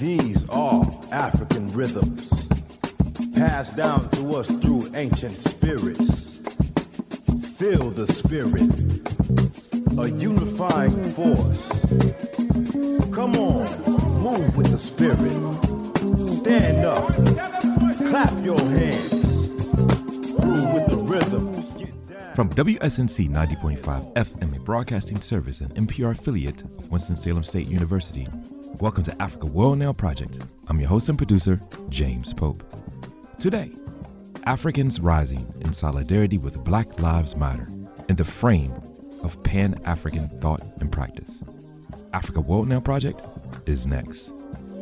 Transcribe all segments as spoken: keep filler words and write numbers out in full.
These are African rhythms, passed down to us through ancient spirits. Feel the spirit, a unifying force. Come on, move with the spirit. Stand up, clap your hands, groove with the rhythms. From W S N C ninety point five F M, a broadcasting service and N P R affiliate of Winston-Salem State University, welcome to Africa World Now Project. I'm your host and producer, James Pope. Today, Africans rising in solidarity with Black Lives Matter in the frame of Pan-African thought and practice. Africa World Now Project is next.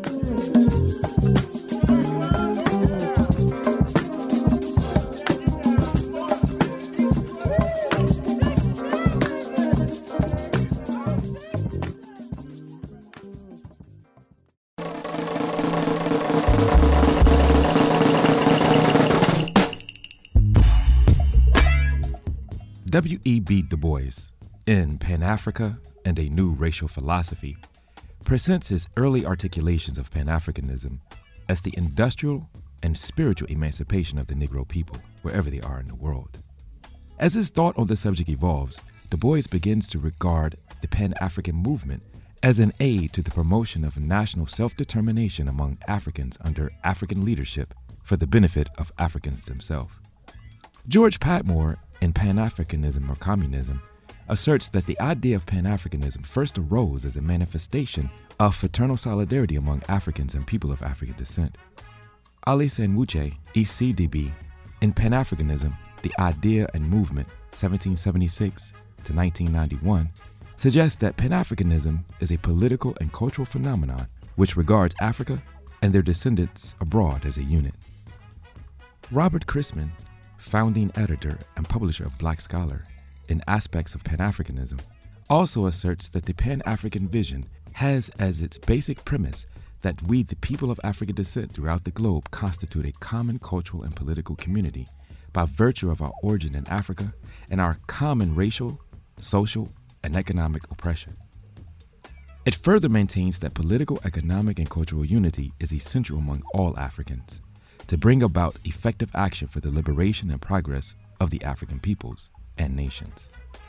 W E B Du Bois, in Pan-Africa and a New Racial Philosophy, presents his early articulations of Pan-Africanism as the industrial and spiritual emancipation of the Negro people, wherever they are in the world. As his thought on the subject evolves, Du Bois begins to regard the Pan-African movement as an aid to the promotion of national self-determination among Africans under African leadership for the benefit of Africans themselves. George Padmore, in Pan-Africanism or Communism, asserts that the idea of Pan-Africanism first arose as a manifestation of fraternal solidarity among Africans and people of African descent. Ali Sanwuche, E C D B, in Pan-Africanism, the Idea and Movement, seventeen seventy-six to nineteen ninety-one, suggests that Pan-Africanism is a political and cultural phenomenon which regards Africa and their descendants abroad as a unit. Robert Christman, founding editor and publisher of Black Scholar in Aspects of Pan-Africanism, also asserts that the Pan-African vision has as its basic premise that we, the people of African descent throughout the globe, constitute a common cultural and political community by virtue of our origin in Africa and our common racial, social, and economic oppression. It further maintains that political, economic, and cultural unity is essential among all Africans to bring about effective action for the liberation and progress of the African peoples and nations.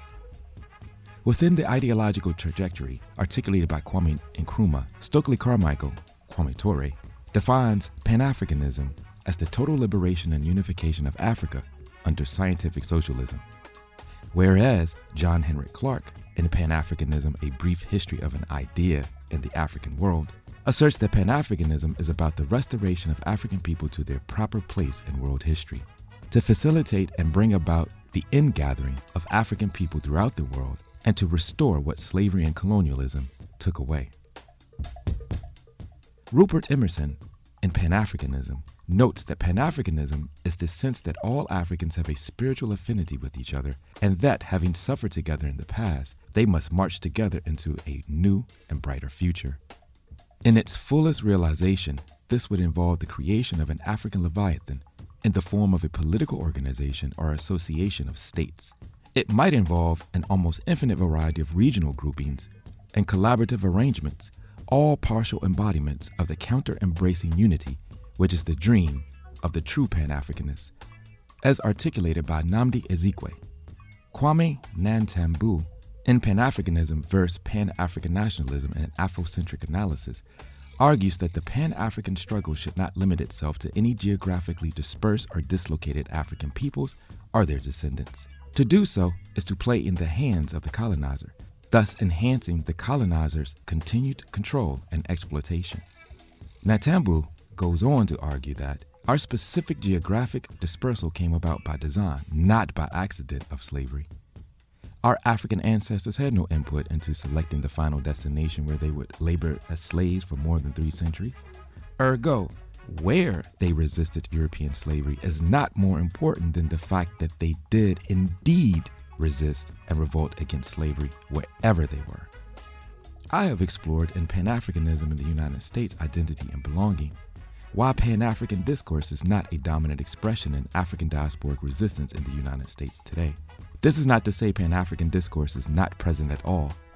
Within the ideological trajectory articulated by Kwame Nkrumah, Stokely Carmichael, Kwame Ture, defines Pan-Africanism as the total liberation and unification of Africa under scientific socialism, whereas John Henrik Clarke, in Pan-Africanism, A Brief History of an Idea in the African World, asserts that Pan-Africanism is about the restoration of African people to their proper place in world history, to facilitate and bring about the ingathering of African people throughout the world, and to restore what slavery and colonialism took away. Rupert Emerson, in Pan-Africanism, notes that Pan-Africanism is the sense that all Africans have a spiritual affinity with each other, and that, having suffered together in the past, they must march together into a new and brighter future. In its fullest realization, this would involve the creation of an African Leviathan in the form of a political organization or association of states. It might involve an almost infinite variety of regional groupings and collaborative arrangements, all partial embodiments of the counter-embracing unity, which is the dream of the true Pan-Africanist, as articulated by Nnamdi Ezekwe. Kwame Nantambu, in Pan-Africanism versus Pan-African Nationalism and Afrocentric Analysis, argues that the Pan-African struggle should not limit itself to any geographically dispersed or dislocated African peoples or their descendants. To do so is to play in the hands of the colonizer, thus enhancing the colonizer's continued control and exploitation. Nantambu goes on to argue that our specific geographic dispersal came about by design, not by accident of slavery. Our African ancestors had no input into selecting the final destination where they would labor as slaves for more than three centuries. Ergo, where they resisted European slavery is not more important than the fact that they did indeed resist and revolt against slavery wherever they were. I have explored in Pan-Africanism in the United States identity and belonging, why Pan-African discourse is not a dominant expression in African diasporic resistance in the United States today. This is not to say Pan-African discourse is not present at all,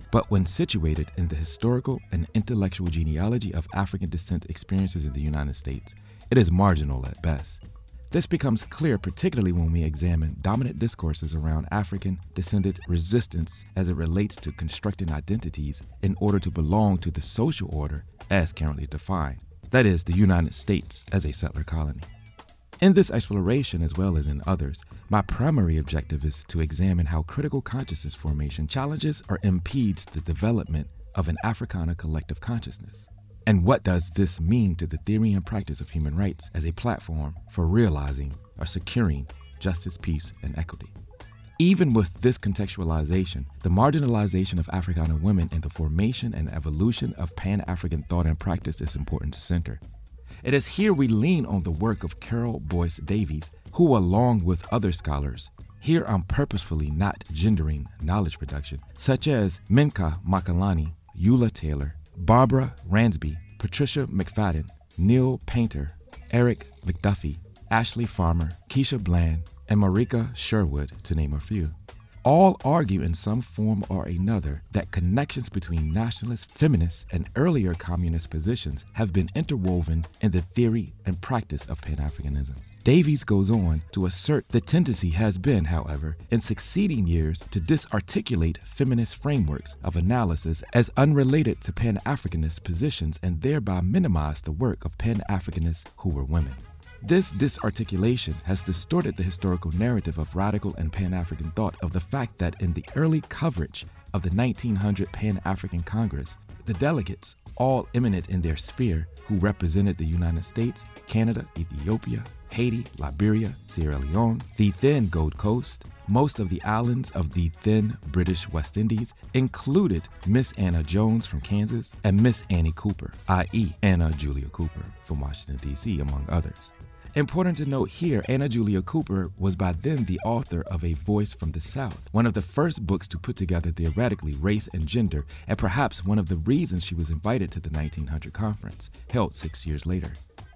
but when situated in the historical and intellectual genealogy of African descent experiences in the United States, it is marginal at best. This becomes clear particularly when we examine dominant discourses around African-descended resistance as it relates to constructing identities in order to belong to the social order as currently defined, that is, the United States as a settler colony. In this exploration, as well as in others, my primary objective is to examine how critical consciousness formation challenges or impedes the development of an Africana collective consciousness. And what does this mean to the theory and practice of human rights as a platform for realizing or securing justice, peace, and equity? Even with this contextualization, the marginalization of Africana women in the formation and evolution of Pan-African thought and practice is important to center. It is here we lean on the work of Carol Boyce Davies, who, along with other scholars, here I'm purposefully not gendering knowledge production, such as Minka Makalani, Eula Taylor, Barbara Ransby, Patricia McFadden, Neil Painter, Eric McDuffie, Ashley Farmer, Keisha Bland, and Marika Sherwood, to name a few. All argue in some form or another that connections between nationalist, feminist, and earlier communist positions have been interwoven in the theory and practice of Pan-Africanism. Davies goes on to assert the tendency has been, however, in succeeding years to disarticulate feminist frameworks of analysis as unrelated to Pan-Africanist positions and thereby minimize the work of Pan-Africanists who were women. This disarticulation has distorted the historical narrative of radical and Pan-African thought of the fact that in the early coverage of the nineteen hundred Pan-African Congress, the delegates, all eminent in their sphere, who represented the United States, Canada, Ethiopia, Haiti, Liberia, Sierra Leone, the then Gold Coast, most of the islands of the then British West Indies, included Miss Anna Jones from Kansas and Miss Annie Cooper, that is. Anna Julia Cooper from Washington, D C, among others. Important to note here, Anna Julia Cooper was by then the author of A Voice from the South, one of the first books to put together theoretically race and gender, and perhaps one of the reasons she was invited to the nineteen hundred conference, held six years later.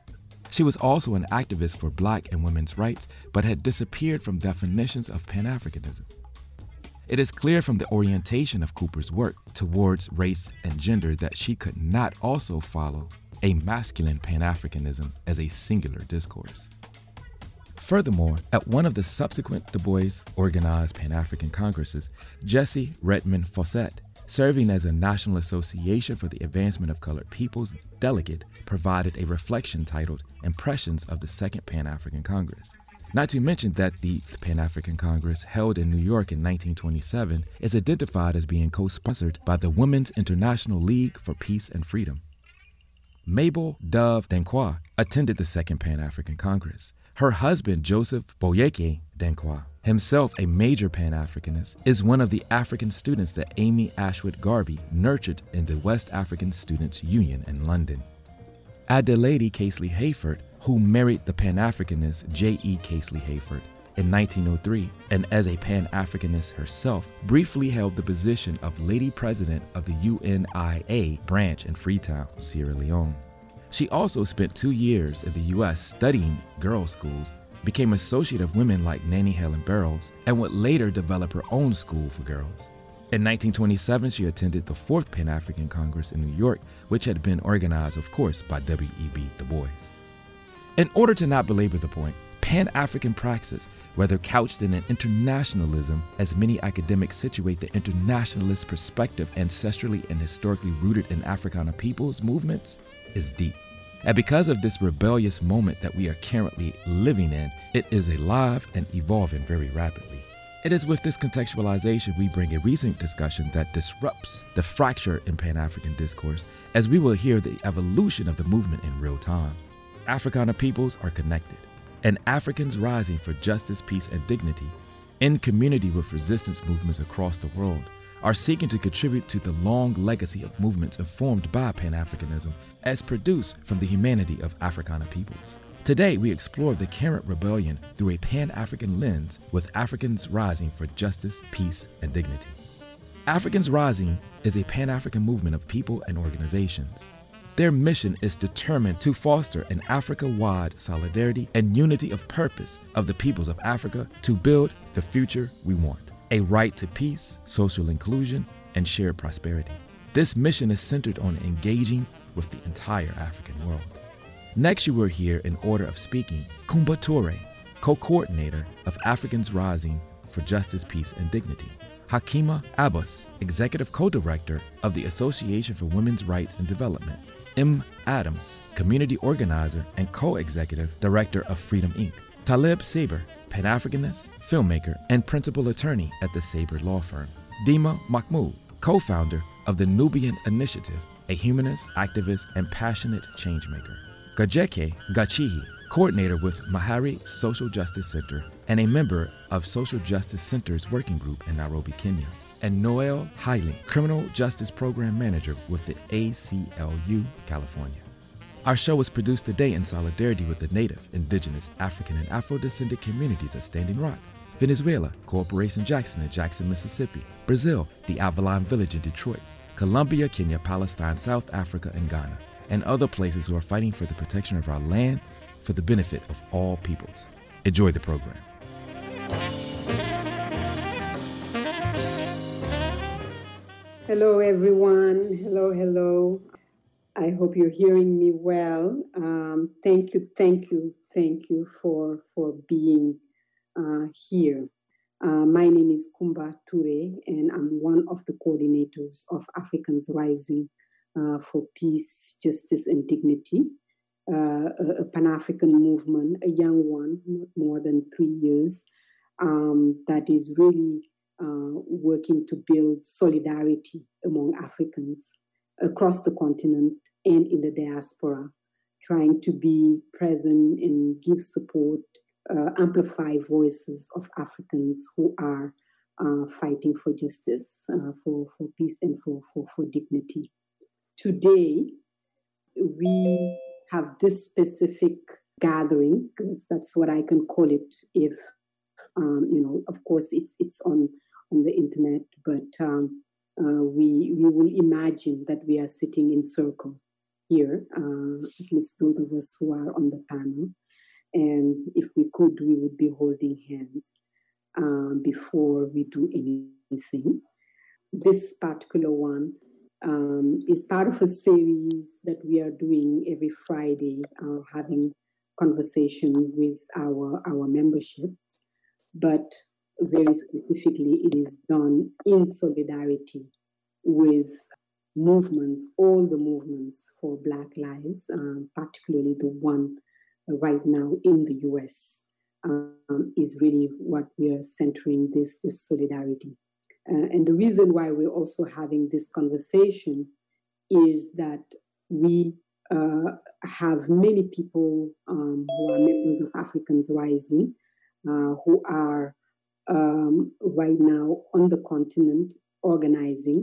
She was also an activist for black and women's rights, but had disappeared from definitions of Pan-Africanism. It is clear from the orientation of Cooper's work towards race and gender that she could not also follow a masculine Pan-Africanism as a singular discourse. Furthermore, at one of the subsequent Du Bois organized Pan-African Congresses, Jessie Redmond Fawcett, serving as a National Association for the Advancement of Colored Peoples delegate, provided a reflection titled Impressions of the Second Pan-African Congress. Not to mention that the Pan-African Congress, held in New York in nineteen twenty-seven, is identified as being co-sponsored by the Women's International League for Peace and Freedom. Mabel Dove Danquah attended the Second Pan-African Congress. Her husband, Joseph Boyeke Danquah, himself a major Pan-Africanist, is one of the African students that Amy Ashwood Garvey nurtured in the West African Students' Union in London. Adelaide Casely Hayford, who married the Pan-Africanist J E Casely Hayford in nineteen oh three, and as a Pan-Africanist herself, briefly held the position of Lady President of the U N I A branch in Freetown, Sierra Leone. She also spent two years in the U S studying girls' schools, became associate of women like Nannie Helen Burroughs, and would later develop her own school for girls. In nineteen twenty-seven, she attended the Fourth Pan-African Congress in New York, which had been organized, of course, by W E B Du Bois. In order to not belabor the point, Pan-African praxis, whether couched in an internationalism, as many academics situate the internationalist perspective ancestrally and historically rooted in Africana peoples movements, is deep. And because of this rebellious moment that we are currently living in, it is alive and evolving very rapidly. It is with this contextualization we bring a recent discussion that disrupts the fracture in Pan-African discourse, as we will hear the evolution of the movement in real time. Africana peoples are connected, and Africans rising for justice, peace, and dignity, in community with resistance movements across the world, are seeking to contribute to the long legacy of movements informed by Pan-Africanism as produced from the humanity of Africana peoples. Today, we explore the current rebellion through a Pan-African lens with Africans rising for justice, peace, and dignity. Africans Rising is a Pan-African movement of people and organizations. Their mission is determined to foster an Africa-wide solidarity and unity of purpose of the peoples of Africa to build the future we want. A right to peace, social inclusion, and shared prosperity. This mission is centered on engaging with the entire African world. Next, you will hear, in order of speaking, Kumba Toure, co-coordinator of Africans Rising for Justice, Peace, and Dignity; Hakima Abbas, executive co-director of the Association for Women's Rights and Development; M. Adams, community organizer and co-executive director of Freedom Incorporated; Talib Saber, Pan-Africanist, filmmaker, and principal attorney at the Saber Law Firm; Dima Mahmoud, co-founder of the Nubian Initiative, a humanist, activist, and passionate changemaker; Gajeke Gachihi, coordinator with Mahari Social Justice Center and a member of Social Justice Center's working group in Nairobi, Kenya; and Noel Haile, criminal justice program manager with the A C L U, California. Our show was produced today in solidarity with the Native, Indigenous, African, and Afro-descendant communities at Standing Rock, Venezuela, Corporation Jackson in Jackson, Mississippi; Brazil, the Avalon Village in Detroit; Colombia, Kenya, Palestine, South Africa, and Ghana, and other places who are fighting for the protection of our land for the benefit of all peoples. Enjoy the program. Hello, everyone. Hello, hello. I hope you're hearing me well. Um, thank you, thank you, thank you for, for being uh, here. Uh, my name is Kumba Toure, and I'm one of the coordinators of Africans Rising uh, for Peace, Justice, and Dignity, uh, a, a Pan-African movement, a young one, more than three years, um, that is really uh, working to build solidarity among Africans across the continent and in the diaspora, trying to be present and give support, uh, amplify voices of Africans who are uh, fighting for justice, uh, for, for peace, and for, for, for dignity. Today, we have this specific gathering, because that's what I can call it if, um, you know, of course, it's it's on, on the internet, but um, Uh, we we will imagine that we are sitting in circle here, uh, at least those of us who are on the panel. And if we could, we would be holding hands uh, before we do anything. This particular one um, is part of a series that we are doing every Friday, uh, having conversation with our, our memberships. But very specifically, it is done in solidarity with movements, all the movements for Black lives, um, particularly the one right now in the U S, um, is really what we are centering this, this solidarity. Uh, and the reason why we're also having this conversation is that we uh, have many people um, who are members of Africans Rising, uh, who are Um, right now on the continent, organizing,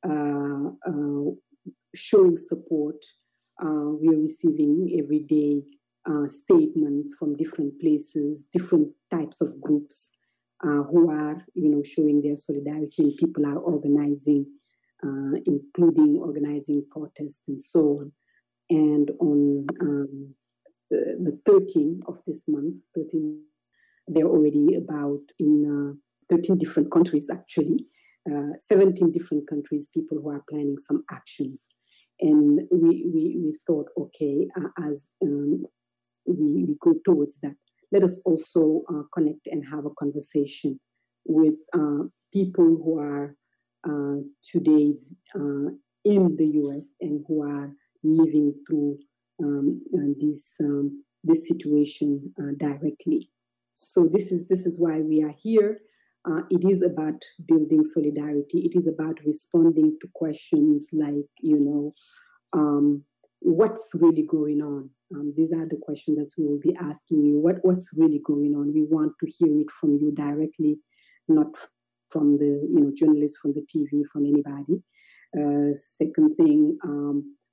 uh, uh, showing support. Uh, we are receiving every day uh, statements from different places, different types of groups uh, who are, you know, showing their solidarity, and people are organizing, uh, including organizing protests and so on. And on um, the, the thirteenth of this month, thirteenth, they're already about in uh, thirteen different countries, actually, uh, seventeen different countries, people who are planning some actions. And we we, we thought, okay, uh, as um, we, we go towards that, let us also uh, connect and have a conversation with uh, people who are uh, today uh, in the U S and who are living through um, uh, this, um, this situation uh, directly. So this is this is why we are here. Uh, it is about building solidarity. It is about responding to questions like, you know, um, what's really going on? Um, these are the questions that we will be asking you. What what's really going on? We want to hear it from you directly, not from the you know journalists, from the T V, from anybody. Uh, second thing, um,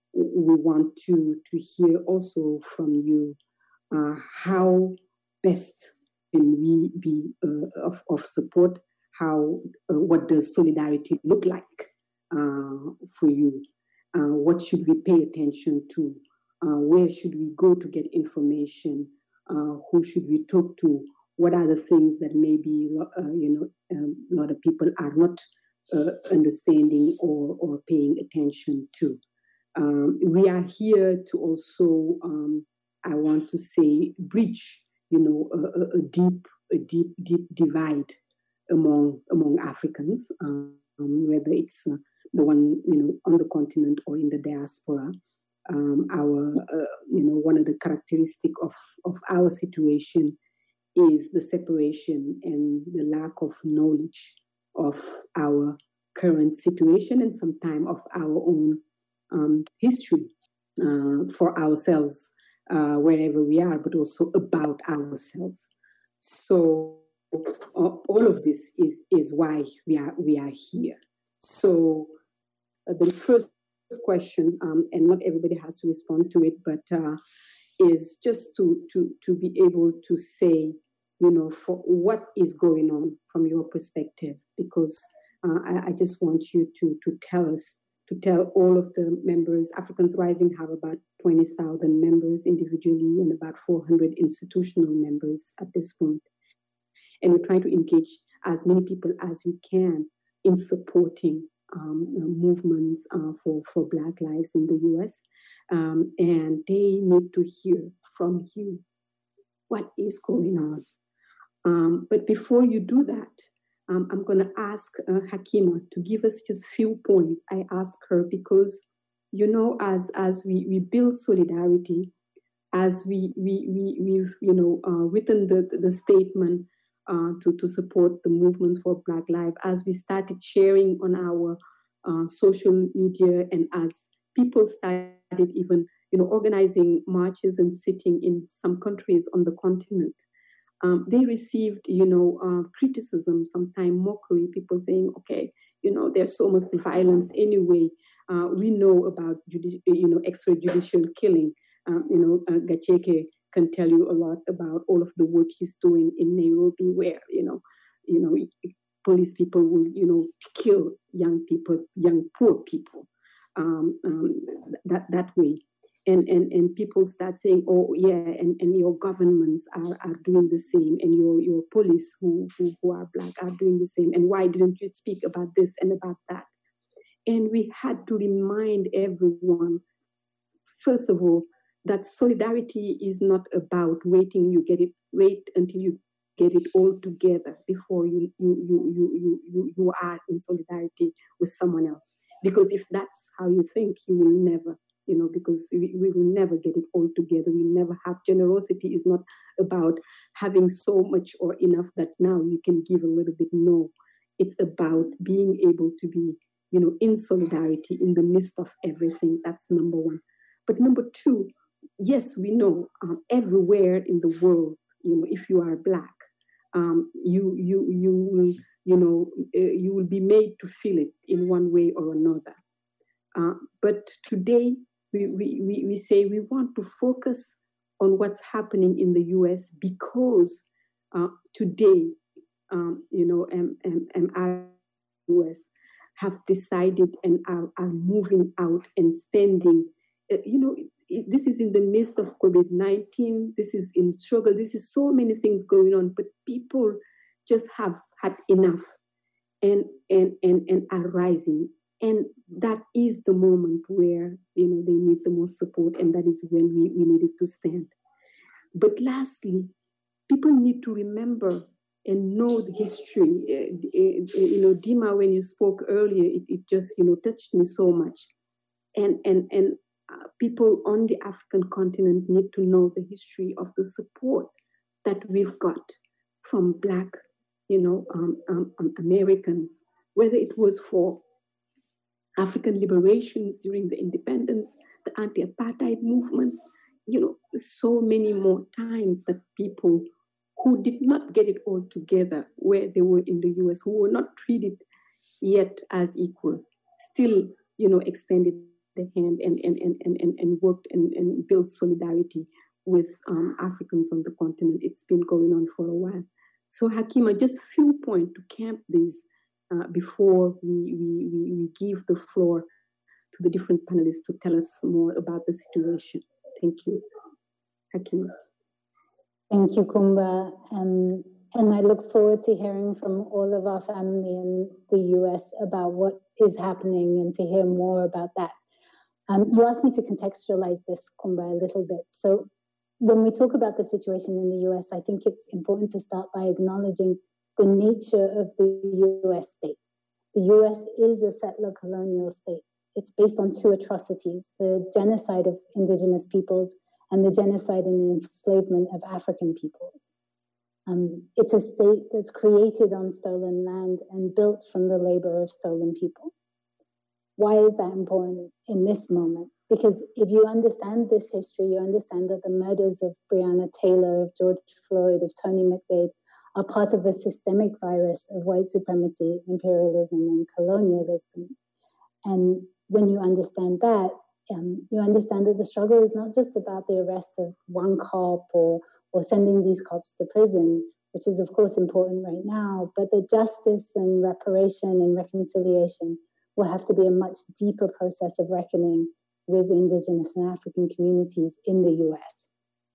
we want to to hear also from you uh, how best can we be uh, of, of support? How, uh, what does solidarity look like uh, for you? Uh, what should we pay attention to? Uh, where should we go to get information? Uh, who should we talk to? What are the things that maybe, uh, you know, um, a lot of people are not uh, understanding or, or paying attention to. Um, we are here to also, um, I want to say, bridge, you know, a, a deep, a deep, deep divide among among Africans, um, whether it's uh, the one, you know, on the continent or in the diaspora. Um, our, uh, you know, one of the characteristics of, of our situation is the separation and the lack of knowledge of our current situation and sometimes of our own um, history uh, for ourselves, uh, wherever we are, but also about ourselves. So uh, all of this is, is why we are, we are here. So uh, the first question, um, and not everybody has to respond to it, but uh, is just to, to, to be able to say, you know, for what is going on from your perspective, because uh, I, I just want you to, to tell us, to tell all of the members. Africans Rising have about twenty thousand members individually and about four hundred institutional members at this point. And we're trying to engage as many people as we can in supporting um, movements uh, for, for Black lives in the U S. Um, and they need to hear from you what is going on. Um, but before you do that, um, I'm going to ask uh, Hakima to give us just few points. I ask her because, you know, as as we, we build solidarity, as we we we we've you know uh, written the the statement uh, to to support the movements for Black Lives, as we started sharing on our uh, social media, and as people started even you know organizing marches and sitting in some countries on the continent. Um, they received, you know, uh, criticism, sometimes mockery, people saying, okay, you know, there's so much violence anyway. Uh, we know about, judici- you know, extrajudicial killing. Um, you know, uh, Gacheke can tell you a lot about all of the work he's doing in Nairobi, where, you know, you know, police people will, you know, kill young people, young poor people um, um, that, that way. And, and and people start saying, oh, yeah, and, and your governments are, are doing the same, and your, your police who, who, who are Black are doing the same. And why didn't you speak about this and about that? And we had to remind everyone, first of all, that solidarity is not about waiting, you get it, wait until you get it all together before you, you, you, you, you, you, you are in solidarity with someone else. Because if that's how you think, you will never you know, because we, we will never get it all together. We never have. Generosity is not about having so much or enough that now you can give a little bit. No, it's about being able to be, you know, in solidarity in the midst of everything. That's number one. But number two, yes, we know um, everywhere in the world, you know, if you are Black, um, you you you will, you know, uh, you will be made to feel it in one way or another. Uh, but today, We, we, we say we want to focus on what's happening in the U S because uh, today, um, you know, M I U S have decided and are, are moving out and standing. Uh, you know, it, it, this is in the midst of COVID nineteen. This is in struggle. This is so many things going on, but people just have had enough and, and, and, and are rising. And that is the moment where, you know, they need the most support, and that is when we, we needed to stand. But lastly, people need to remember and know the history. Uh, uh, you know, Dima, when you spoke earlier, it, it just, you know, touched me so much. And, and, and uh, people on the African continent need to know the history of the support that we've got from Black, you know, um, um, um, Americans, whether it was for African liberations during the independence, the anti-apartheid movement, you know, so many more times that people who did not get it all together where they were in the U S, who were not treated yet as equal, still, you know, extended the hand and, and, and, and, and worked and, and built solidarity with um, Africans on the continent. It's been going on for a while. So Hakima, just few points to camp these Uh, before we, we, we, we give the floor to the different panelists to tell us more about the situation. Thank you. Hakima. Thank you, Kumba. Um, and I look forward to hearing from all of our family in the U S about what is happening and to hear more about that. Um, you asked me to contextualize this, Kumba, a little bit. So when we talk about the situation in the U S, I think it's important to start by acknowledging the nature of the U S state. The U S is a settler colonial state. It's based on two atrocities, the genocide of indigenous peoples and the genocide and enslavement of African peoples. Um, it's a state that's created on stolen land and built from the labor of stolen people. Why is that important in this moment? Because if you understand this history, you understand that the murders of Breonna Taylor, of George Floyd, of Tony McDade are part of a systemic virus of white supremacy, imperialism, and colonialism. And when you understand that, um, you understand that the struggle is not just about the arrest of one cop or, or sending these cops to prison, which is of course important right now, but the justice and reparation and reconciliation will have to be a much deeper process of reckoning with indigenous and African communities in the U S.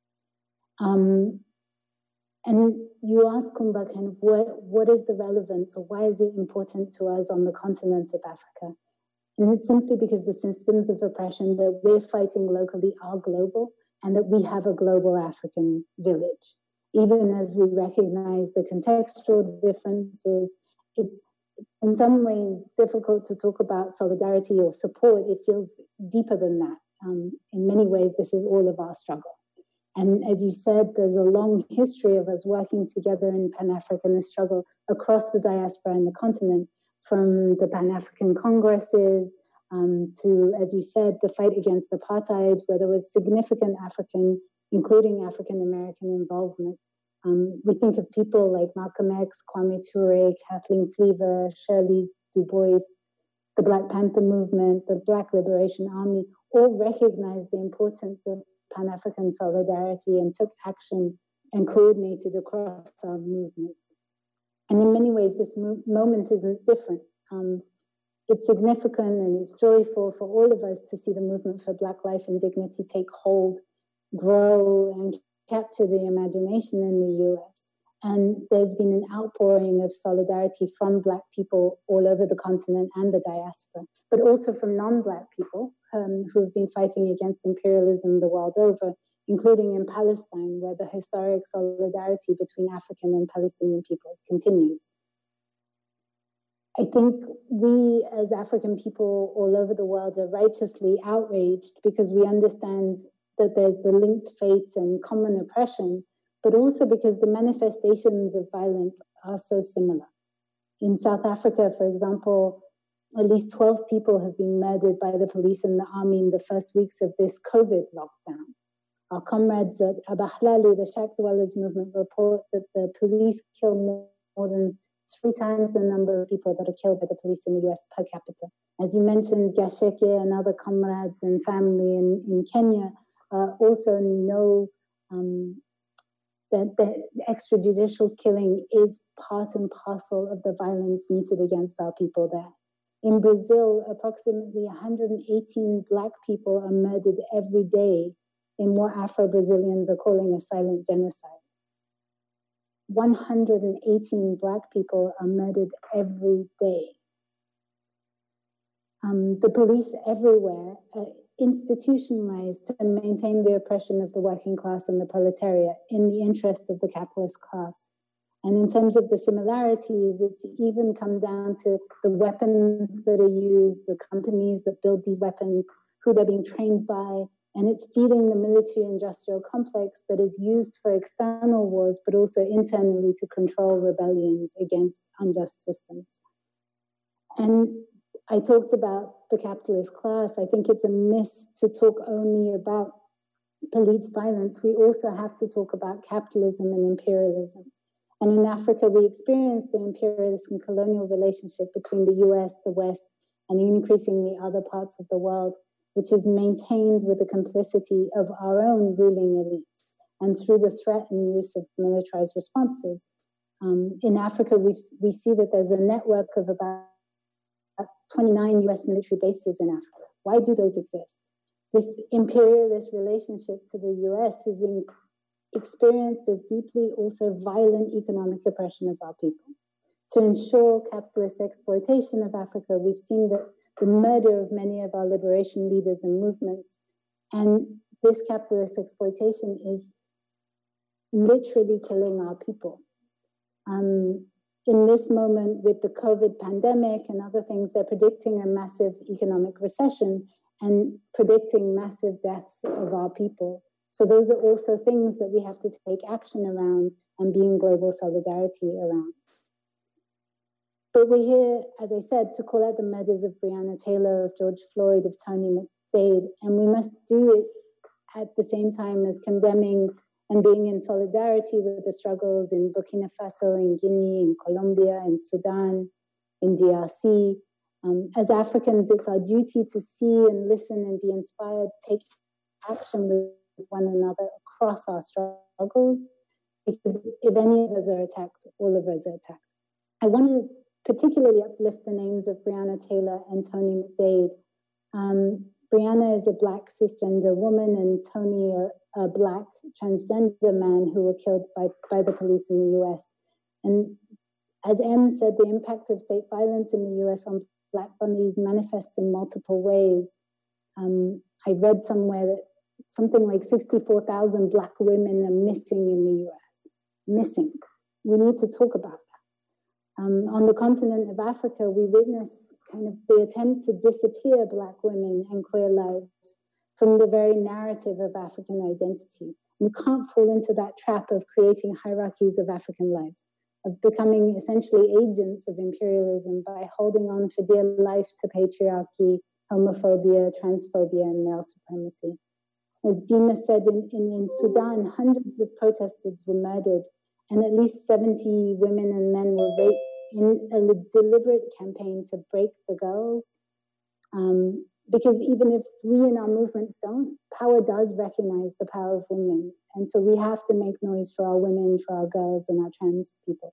Um, and you ask, Kumba, kind of what, what is the relevance or why is it important to us on the continent of Africa? And it's simply because the systems of oppression that we're fighting locally are global and that we have a global African village. Even as we recognize the contextual differences, it's in some ways difficult to talk about solidarity or support. It feels deeper than that. Um, in many ways, this is all of our struggle. And as you said, there's a long history of us working together in Pan-Africanist struggle across the diaspora and the continent, from the Pan-African Congresses um, to, as you said, the fight against apartheid, where there was significant African, including African-American involvement. Um, we think of people like Malcolm X, Kwame Ture, Kathleen Cleaver, Shirley Du Bois, the Black Panther movement, the Black Liberation Army, all recognized the importance of Pan-African solidarity and took action and coordinated across our movements. And in many ways, this mo- moment isn't different. Um, it's significant and it's joyful for all of us to see the movement for Black life and dignity take hold, grow, and capture the imagination in the U S. And there's been an outpouring of solidarity from Black people all over the continent and the diaspora, but also from non-Black people um, who have been fighting against imperialism the world over, including in Palestine, where the historic solidarity between African and Palestinian peoples continues. I think we as African people all over the world are righteously outraged because we understand that there's the linked fates and common oppression, but also because the manifestations of violence are so similar. In South Africa, for example, at least twelve people have been murdered by the police and the army in the first weeks of this COVID lockdown. Our comrades at Abahlali, the Shack Dwellers movement, report that the police kill more, more than three times the number of people that are killed by the police in the U S per capita. As you mentioned, Gasheke and other comrades and family in, in Kenya uh, also know um, that the extrajudicial killing is part and parcel of the violence meted against our people there. In Brazil, approximately one hundred eighteen Black people are murdered every day in what Afro-Brazilians are calling a silent genocide. one hundred eighteen Black people are murdered every day. Um, the police everywhere are institutionalized to maintain the oppression of the working class and the proletariat in the interest of the capitalist class. And in terms of the similarities, it's even come down to the weapons that are used, the companies that build these weapons, who they're being trained by, and it's feeding the military-industrial complex that is used for external wars, but also internally to control rebellions against unjust systems. And I talked about the capitalist class. I think it's a miss to talk only about police violence. We also have to talk about capitalism and imperialism. And in Africa, we experience the imperialist and colonial relationship between the U S, the West, and increasingly other parts of the world, which is maintained with the complicity of our own ruling elites and through the threat and use of militarized responses. Um, in Africa, we we see that there's a network of about twenty-nine U S military bases in Africa. Why do those exist? This imperialist relationship to the U S is in, experienced as deeply also violent economic oppression of our people. To ensure capitalist exploitation of Africa, we've seen that the murder of many of our liberation leaders and movements, and this capitalist exploitation is literally killing our people. Um, in this moment with the COVID pandemic and other things, they're predicting a massive economic recession and predicting massive deaths of our people. So those are also things that we have to take action around and be in global solidarity around. But we're here, as I said, to call out the murders of Breonna Taylor, of George Floyd, of Tony McDade, and we must do it at the same time as condemning and being in solidarity with the struggles in Burkina Faso, in Guinea, in Colombia, in Sudan, in D R C. Um, as Africans, it's our duty to see and listen and be inspired, take action with one another across our struggles, because if any of us are attacked, all of us are attacked. I want to particularly uplift the names of Breonna Taylor and Tony McDade. Um, Breonna is a Black cisgender woman, and Tony, a, a Black transgender man who were killed by, by the police in the U S. And as Em said, the impact of state violence in the U S on Black bodies manifests in multiple ways. Um, I read somewhere that something like sixty-four thousand Black women are missing in the U S. Missing. We need to talk about that. Um, on the continent of Africa, we witness kind of the attempt to disappear Black women and queer lives from the very narrative of African identity. We can't fall into that trap of creating hierarchies of African lives, of becoming essentially agents of imperialism by holding on for dear life to patriarchy, homophobia, transphobia, and male supremacy. As Dima said, in, in, in Sudan, hundreds of protesters were murdered, and at least seventy women and men were raped in a deliberate campaign to break the girls. Um, because even if we in our movements don't, power does recognize the power of women. And so we have to make noise for our women, for our girls, and our trans people.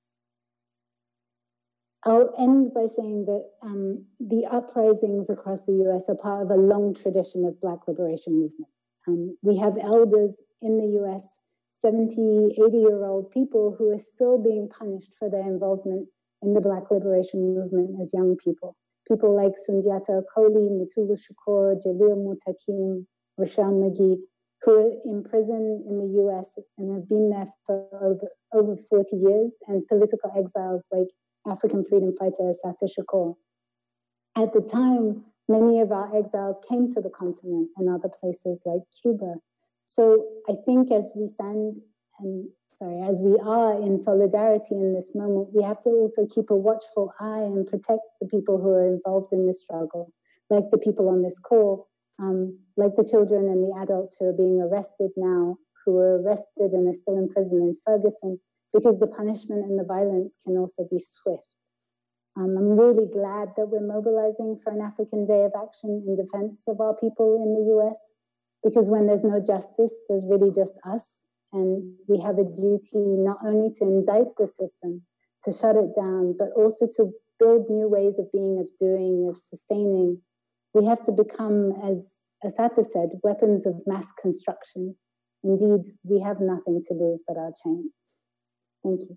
I'll end by saying that um, the uprisings across the U S are part of a long tradition of Black liberation movement. Um, we have elders in the U S, seventy, eighty-year-old people who are still being punished for their involvement in the Black liberation movement as young people. People like Sundiata Acoli, Mutulu Shakur, Jalil Mutakim, Rochelle McGee, who are in prison in the U S and have been there for over, over forty years, and political exiles like African freedom fighter Assata Shakur. At the time, many of our exiles came to the continent and other places like Cuba. So I think as we stand and, sorry, as we are in solidarity in this moment, we have to also keep a watchful eye and protect the people who are involved in this struggle, like the people on this call, um, like the children and the adults who are being arrested now, who were arrested and are still in prison in Ferguson, because the punishment and the violence can also be swift. Um, I'm really glad that we're mobilizing for an African Day of Action in defense of our people in the U S, because when there's no justice, there's really just us. And we have a duty not only to indict the system, to shut it down, but also to build new ways of being, of doing, of sustaining. We have to become, as Assata said, weapons of mass construction. Indeed, we have nothing to lose but our chains. Thank you.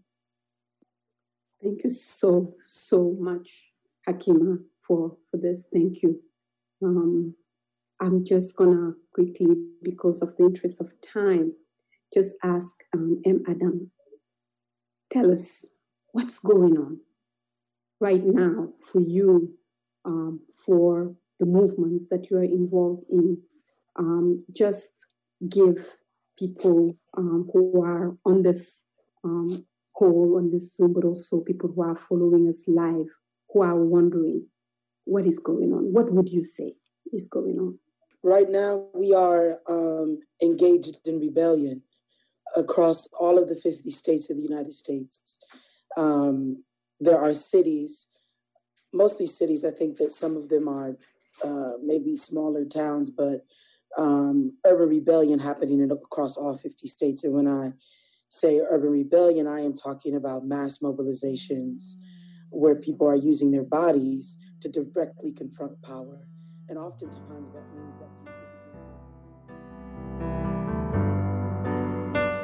Thank you so, so much, Hakima, for, for this. Thank you. Um, I'm just gonna quickly, because of the interest of time, just ask um, M. Adam, tell us what's going on right now for you, um, for the movements that you are involved in. Um, just give people um, who are on this um, call, on this Zoom, but also people who are following us live, who are wondering what is going on. What would you say is going on? Right now, we are um, engaged in rebellion across all of the fifty states of the United States. Um, there are cities, mostly cities, I think that some of them are uh, maybe smaller towns, but um, urban rebellion happening in, across all fifty states. And when I say urban rebellion, I am talking about mass mobilizations where people are using their bodies to directly confront power. And oftentimes that means that people begin to...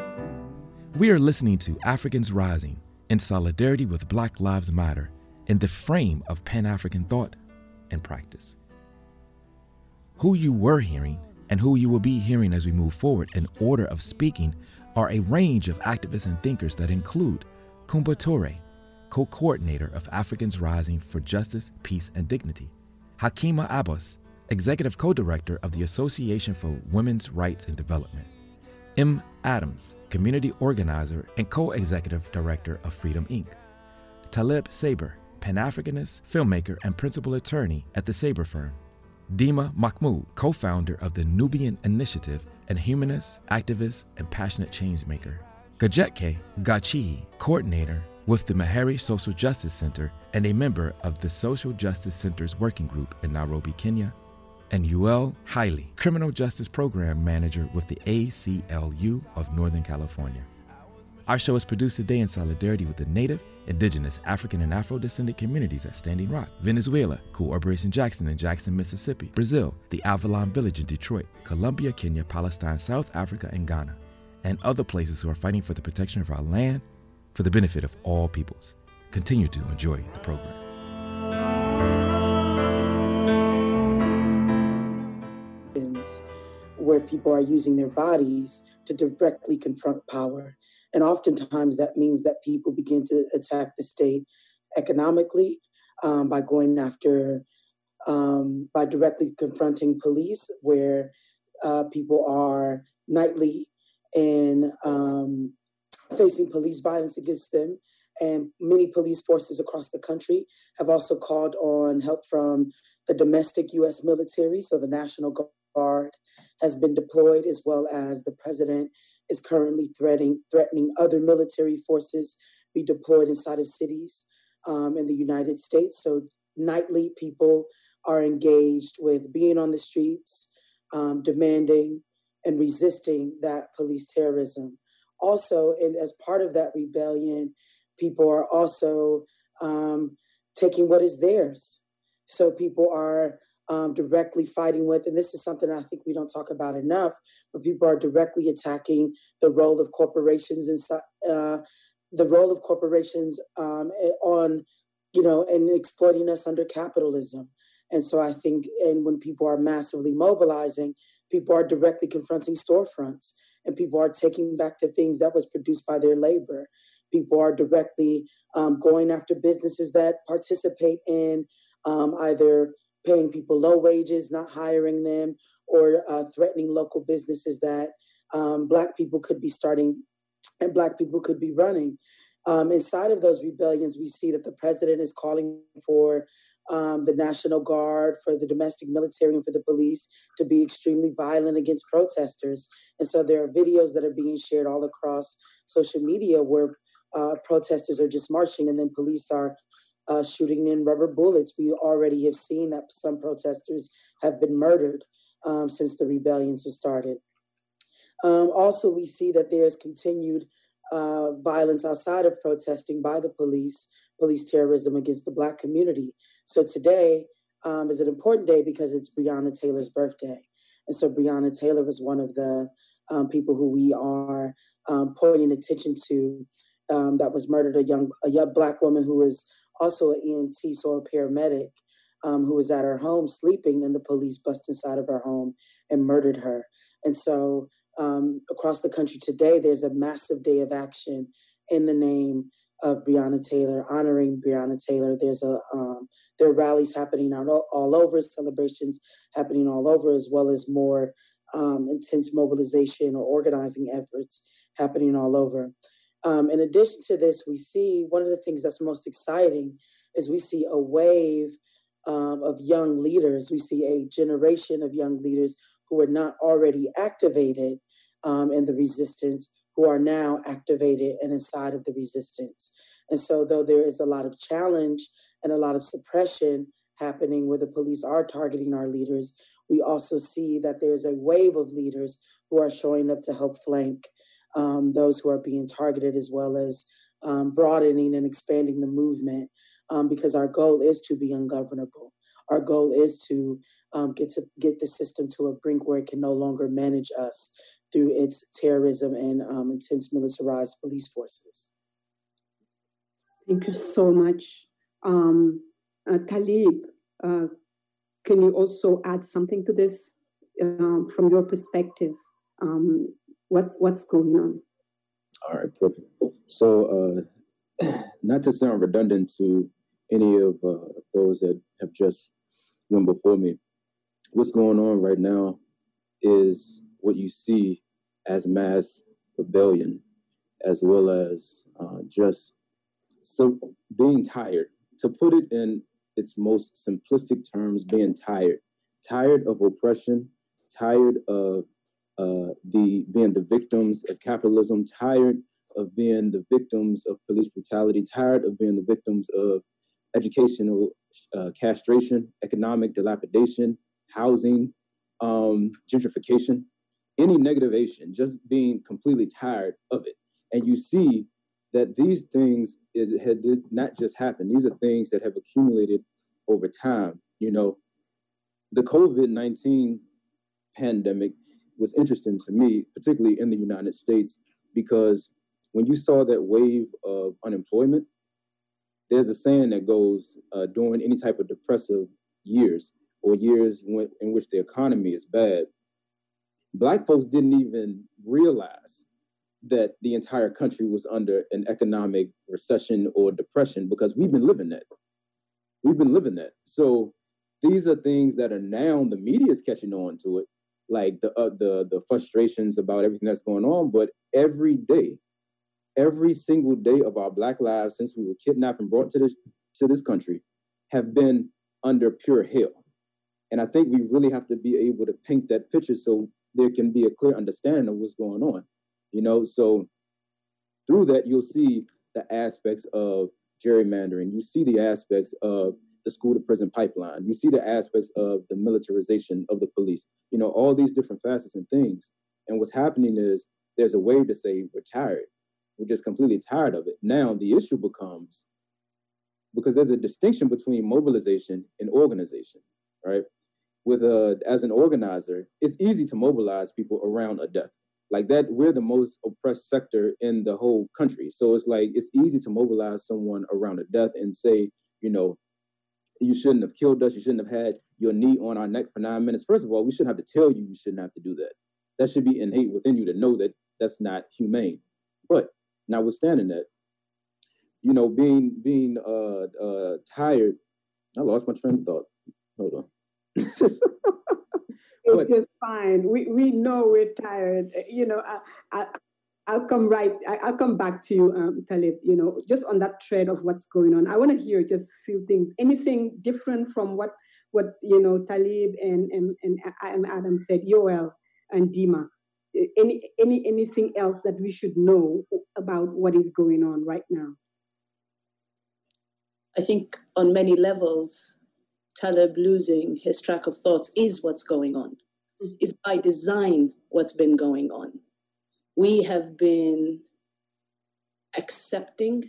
We are listening to Africans Rising in solidarity with Black Lives Matter in the frame of Pan-African thought and practice. Who you were hearing and who you will be hearing as we move forward in order of speaking are a range of activists and thinkers that include Kumba Toure, co-coordinator of Africans Rising for Justice, Peace, and Dignity; Hakima Abbas, executive co-director of the Association for Women's Rights and Development; M. Adams, community organizer and co-executive director of Freedom Incorporated; Talib Saber, Pan-Africanist, filmmaker, and principal attorney at the Saber firm; Dima Mahmoud, co-founder of the Nubian Initiative and humanist, activist, and passionate changemaker; Gajetke Gachihi, coordinator with the Maheri Social Justice Center and a member of the Social Justice Center's working group in Nairobi, Kenya; and Yuel Haile, criminal justice program manager with the A C L U of Northern California. Our show is produced today in solidarity with the Native, Indigenous, African, and Afro-descendant communities at Standing Rock, Venezuela, Cooperation Jackson in Jackson, Mississippi, Brazil, the Avalon Village in Detroit, Colombia, Kenya, Palestine, South Africa, and Ghana, and other places who are fighting for the protection of our land for the benefit of all peoples. Continue to enjoy the program. Where people are using their bodies to directly confront power. And oftentimes that means that people begin to attack the state economically um, by going after, um, by directly confronting police, where uh, people are nightly and um, facing police violence against them. And many police forces across the country have also called on help from the domestic U S military, so the National Guard has been deployed, as well as the president is currently threatening threatening other military forces be deployed inside of cities um, in the United States. So nightly, people are engaged with being on the streets, um, demanding and resisting that police terrorism. Also, and as part of that rebellion, people are also um, taking what is theirs. So people are Um, directly fighting with, and this is something I think we don't talk about enough, but people are directly attacking the role of corporations and uh, the role of corporations um, on, you know, and exploiting us under capitalism. And so I think, and when people are massively mobilizing, people are directly confronting storefronts, and people are taking back the things that was produced by their labor. People are directly um, going after businesses that participate in um, either paying people low wages, not hiring them, or uh, threatening local businesses that um, Black people could be starting and Black people could be running. Um, inside of those rebellions, we see that the president is calling for um, the National Guard, for the domestic military, and for the police to be extremely violent against protesters. And so there are videos that are being shared all across social media where uh, protesters are just marching and then police are Uh, shooting in rubber bullets. We already have seen that some protesters have been murdered um, since the rebellions have started. Um, also, we see that there's continued uh, violence outside of protesting by the police, police terrorism against the Black community. So today um, is an important day because it's Breonna Taylor's birthday. And so Breonna Taylor was one of the um, people who we are um, pointing attention to um, that was murdered, a young, a young Black woman who was also an E M T, so a paramedic, um, who was at her home sleeping, and the police bust inside of her home and murdered her. And so um, across the country today, there's a massive day of action in the name of Breonna Taylor, honoring Breonna Taylor. There's a um, there are rallies happening all, all over, celebrations happening all over, as well as more um, intense mobilization or organizing efforts happening all over. Um, in addition to this, we see one of the things that's most exciting is we see a wave um, of young leaders. We see a generation of young leaders who are not already activated um, in the resistance, who are now activated and inside of the resistance. And so though there is a lot of challenge and a lot of suppression happening where the police are targeting our leaders, we also see that there's a wave of leaders who are showing up to help flank Um, those who are being targeted, as well as um, broadening and expanding the movement, um, because our goal is to be ungovernable. Our goal is to um, get to get the system to a brink where it can no longer manage us. through its terrorism and um, intense militarized police forces. Thank you so much. Um, uh, Talib, uh, can you also add something to this um, from your perspective? Um, what's, what's going on? All right, perfect. So uh, not to sound redundant to any of uh, those that have just went before me, what's going on right now is what you see as mass rebellion, as well as uh, just so being tired. To put it in its most simplistic terms, being tired, tired of oppression, tired of uh, the being the victims of capitalism, tired of being the victims of police brutality, tired of being the victims of educational uh, castration, economic dilapidation, housing, um, gentrification, any negativation, just being completely tired of it. And you see that these things is had did not just happen. These are things that have accumulated over time. You know, the COVID nineteen pandemic was interesting to me, particularly in the United States, because when you saw that wave of unemployment, there's a saying that goes uh, during any type of depressive years or years when, in which the economy is bad, Black folks didn't even realize that the entire country was under an economic recession or depression, because we've been living that. We've been living that. So these are things that are now the media is catching on to it, like the uh, the the frustrations about everything that's going on. But every day, every single day of our Black lives since we were kidnapped and brought to this to this country have been under pure hell. And I think we really have to be able to paint that picture so there can be a clear understanding of what's going on. You know, so through that, you'll see the aspects of gerrymandering. You see the aspects of the school to prison pipeline. You see the aspects of the militarization of the police, you know, all these different facets and things. And what's happening is there's a way to say we're tired. We're just completely tired of it. Now the issue becomes, because there's a distinction between mobilization and organization, right? With a, as an organizer, it's easy to mobilize people around a death. Like that, we're the most oppressed sector in the whole country. So it's like, it's easy to mobilize someone around a death and say, you know, you shouldn't have killed us. You shouldn't have had your knee on our neck for nine minutes. First of all, we shouldn't have to tell you you shouldn't have to do that. That should be innate within you to know that that's not humane. But notwithstanding that, you know, being being uh, uh, tired, I lost my train of thought. Hold on. It's But, just fine. We we know we're tired. You know, I, I I'll come right. I, I'll come back to you, um, Talib. You know, just on that thread of what's going on. I want to hear just a few things. Anything different from what what you know Talib and and and Adam said, Yoel and Dima. Any any anything else that we should know about what is going on right now? I think on many levels, Talib losing his track of thoughts is what's going on, mm-hmm. is by design what's been going on. We have been accepting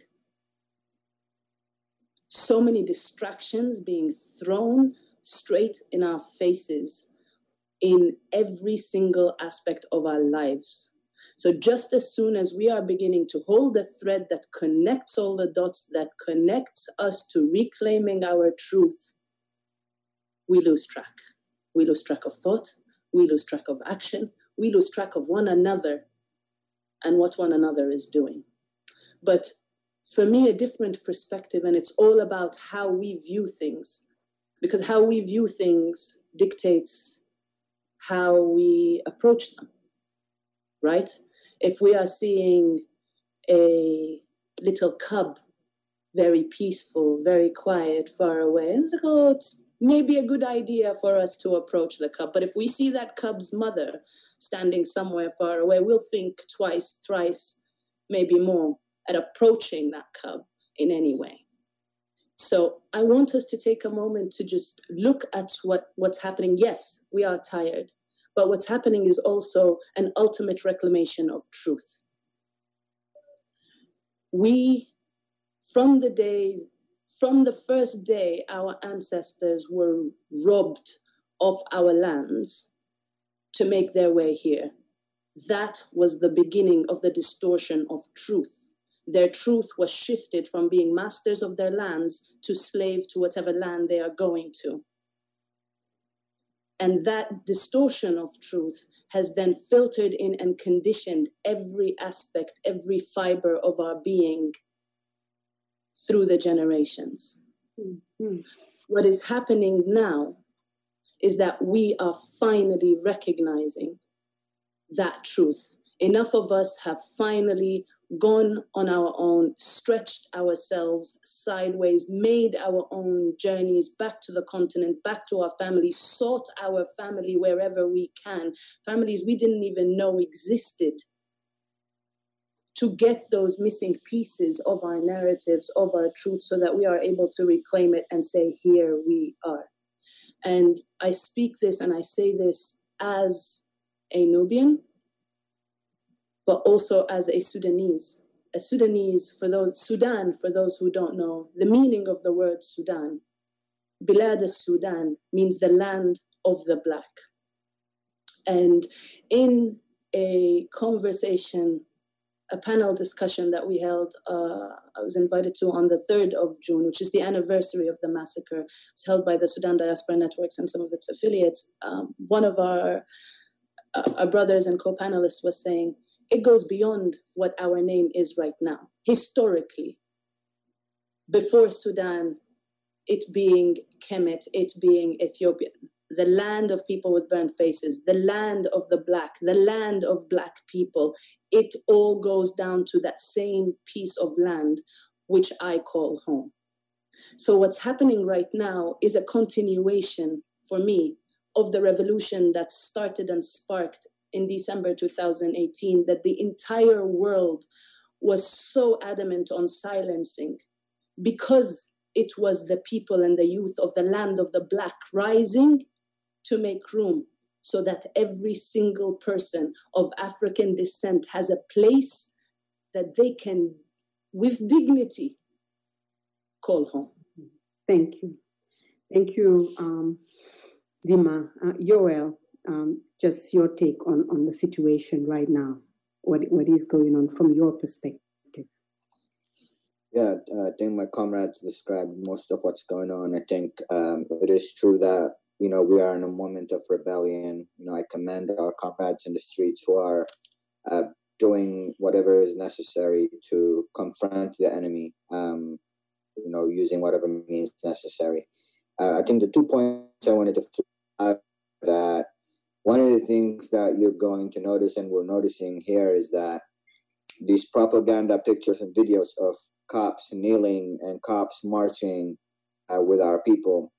so many distractions being thrown straight in our faces in every single aspect of our lives. So just as soon as we are beginning to hold the thread that connects all the dots, that connects us to reclaiming our truth, we lose track. We lose track of thought, we lose track of action, we lose track of one another and what one another is doing. But for me, a different perspective, and it's all about how we view things, because how we view things dictates how we approach them, right? If we are seeing a little cub, very peaceful, very quiet, far away, and it's like, oh, it's maybe a good idea for us to approach the cub. But if we see that cub's mother standing somewhere far away, we'll think twice, thrice, maybe more at approaching that cub in any way. So I want us to take a moment to just look at what, what's happening. Yes, we are tired, but what's happening is also an ultimate reclamation of truth. We, from the day, from the first day our ancestors were robbed of our lands to make their way here, that was the beginning of the distortion of truth. Their truth was shifted from being masters of their lands to slave to whatever land they are going to. And that distortion of truth has then filtered in and conditioned every aspect, every fiber of our being through the generations. Mm-hmm. What is happening now is that we are finally recognizing that truth. Enough of us have finally gone on our own, stretched ourselves sideways, made our own journeys back to the continent, back to our families, sought our family wherever we can, families we didn't even know existed, to get those missing pieces of our narratives, of our truth, so that we are able to reclaim it and say, here we are. And I speak this and I say this as a Nubian, but also as a Sudanese. A Sudanese, for those, Sudan, for those who don't know, the meaning of the word Sudan, Bilad al-Sudan, means the land of the Black. And in a conversation, a panel discussion that we held, uh, I was invited to on the third of June, which is the anniversary of the massacre. It was held by the Sudan Diaspora Networks and some of its affiliates. Um, one of our, uh, our brothers and co-panelists was saying, it goes beyond what our name is right now. Historically, before Sudan, it being Kemet, it being Ethiopia, the land of people with burnt faces, the land of the Black, the land of Black people, it all goes down to that same piece of land, which I call home. So what's happening right now is a continuation, for me, of the revolution that started and sparked in December two thousand eighteen, that the entire world was so adamant on silencing, because it was the people and the youth of the land of the Black rising to make room so that every single person of African descent has a place that they can, with dignity, call home. Thank you. Thank you, um, Dima. Uh, Yoel, um, just your take on, on the situation right now. What, what is going on from your perspective? Yeah, uh, I think my comrades described most of what's going on. I think um, it is true that, you know, we are in a moment of rebellion. You know, I commend our comrades in the streets who are uh, doing whatever is necessary to confront the enemy, um, you know, using whatever means necessary. Uh, I think the two points I wanted to add that one of the things that you're going to notice, and we're noticing here, is that these propaganda pictures and videos of cops kneeling and cops marching uh, with our people.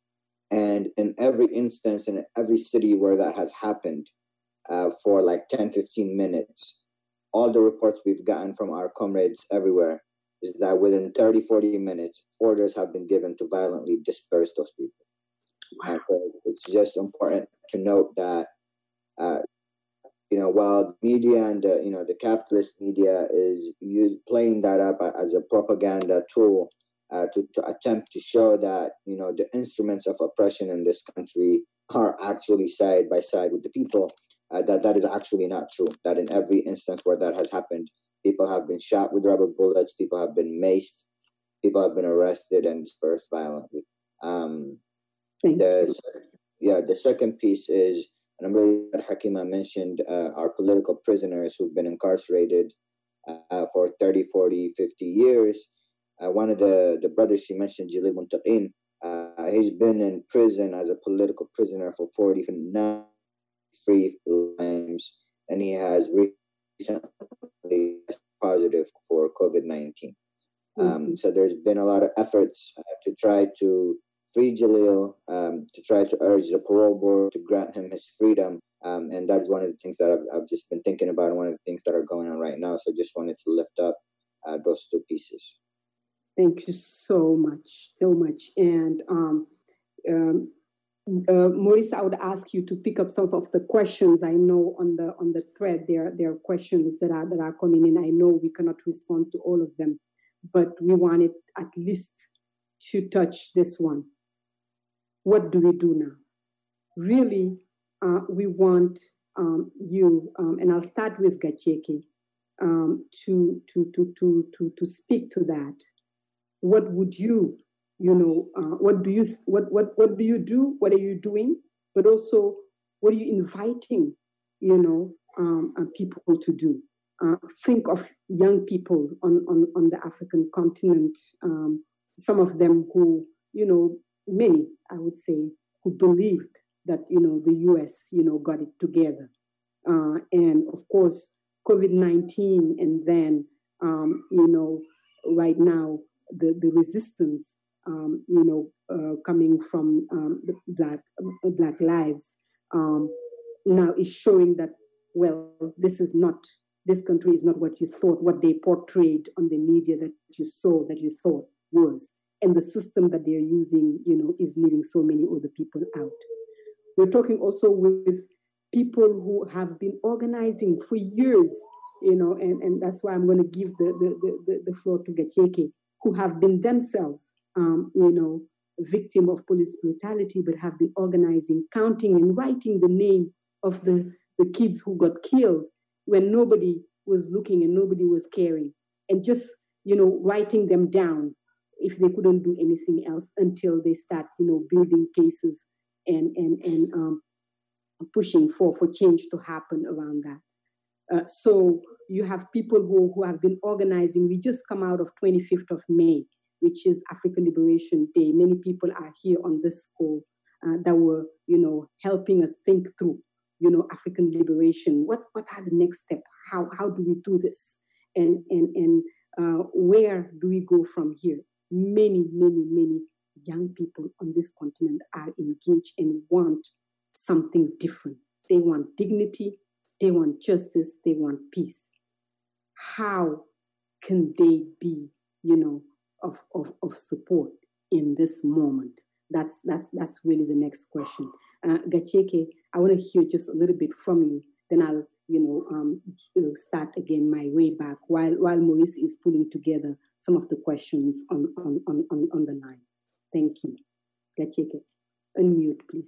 And in every instance, in every city where that has happened uh, for like ten, fifteen minutes, all the reports we've gotten from our comrades everywhere is that within thirty, forty minutes, orders have been given to violently disperse those people. Wow. And so it's just important to note that, uh, you know, while the media and the, you know, the capitalist media is use, playing that up as a propaganda tool uh, to, to attempt to show that, you know, the instruments of oppression in this country are actually side by side with the people, uh, that that is actually not true. That in every instance where that has happened, people have been shot with rubber bullets, people have been maced, people have been arrested and dispersed violently. Um, the, yeah, the second piece is, and I'm really glad Hakima mentioned uh, our political prisoners who've been incarcerated uh, for thirty, forty, fifty years. Uh, one of the, the brothers she mentioned, Jalil Muntaqin, uh, he's been in prison as a political prisoner for forty-nine free times, and he has recently positive for COVID nineteen. Mm-hmm. Um, so there's been a lot of efforts uh, to try to free Jalil, um, to try to urge the parole board to grant him his freedom. Um, and that is one of the things that I've, I've just been thinking about, and one of the things that are going on right now. So I just wanted to lift up uh, those two pieces. Thank you so much, so much. And um, um, uh, Maurice, I would ask you to pick up some of the questions I know on the on the thread. There, there are questions that are that are coming in. I know we cannot respond to all of them, but we wanted at least to touch this one. What do we do now? Really, uh, we want um, you, um, and I'll start with Gacheke, um, to, to, to, to, to, to speak to that. What would you, you know, uh, what do you, what, what, what do you do? What are you doing? But also, what are you inviting, you know, um, uh, people to do? Uh, think of young people on, on, on the African continent, um, some of them who, you know, many, I would say, who believed that, you know, the U S, you know, got it together. Uh, and of course, COVID nineteen, and then, um, you know, right now, the, the resistance, um, you know, uh, coming from um, the Black, uh, Black lives, um, now is showing that, well, this is not, this country is not what you thought, what they portrayed on the media that you saw, that you thought was. And the system that they're using, you know, is leaving so many other people out. We're talking also with people who have been organizing for years, you know, and, and that's why I'm going to give the, the, the, the floor to Gacheke, who have been themselves, um, you know, victim of police brutality, but have been organizing, counting and writing the name of the, the kids who got killed when nobody was looking and nobody was caring, and just, you know, writing them down if they couldn't do anything else until they start, you know, building cases and, and, and um, pushing for, for change to happen around that. Uh, so you have people who, who have been organizing. We just come out of twenty-fifth of May, which is African Liberation Day. Many people are here on this call uh, that were, you know, helping us think through, you know, African liberation. What, what are the next steps? How, how do we do this? And, and, and uh, where do we go from here? Many, many, many young people on this continent are engaged and want something different. They want dignity, they want justice, they want peace. How can they be, you know, of, of, of support in this moment? That's, that's, that's really the next question. Uh, Gacheke, I want to hear just a little bit from you, then I'll, you know, um, start again my way back while, while Maurice is putting together some of the questions on, on, on, on, on the line. Thank you. Gacheke, unmute, please.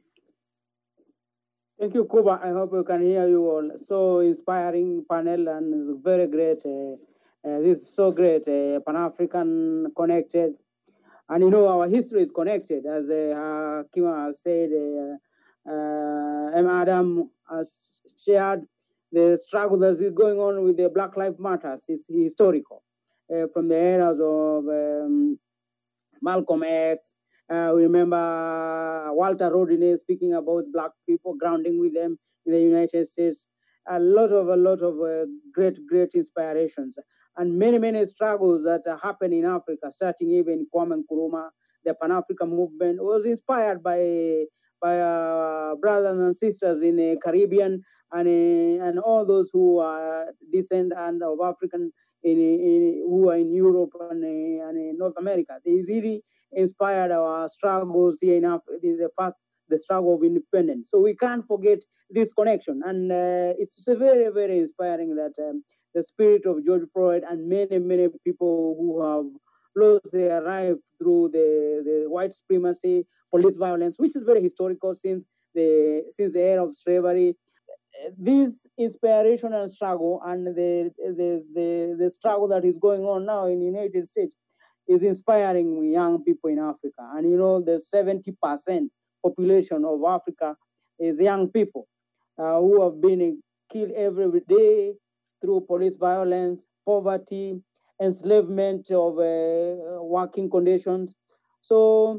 Thank you, Kuba. I hope you can hear you all. So inspiring panel, and it's very great. Uh, uh, this is so great, uh, Pan-African connected. And you know, our history is connected, as uh, Kima said, uh, uh, M. Adam has shared. The struggle that is going on with the Black Lives Matter is historical. Uh, from the eras of um, Malcolm X, uh, we remember Walter Rodney speaking about Black people, grounding with them in the United States. A lot of, a lot of uh, great, great inspirations. And many, many struggles that uh, happen in Africa, starting even Kwame Nkrumah. The Pan-African movement was inspired by, by uh, brothers and sisters in the Caribbean and, uh, and all those who are descent and of African in, in, who are in Europe and, uh, and in North America. They really inspired our struggles here in Africa. This is the first, the struggle of independence. So we can't forget this connection. And uh, it's very, very inspiring that um, the spirit of George Floyd and many, many people who have lost their life through the, the white supremacy, police violence, which is very historical since the, since the era of slavery. This inspiration and struggle and the, the, the, the struggle that is going on now in the United States is inspiring young people in Africa. And you know, the seventy percent population of Africa is young people uh, who have been killed every day through police violence, poverty, enslavement of uh, working conditions. So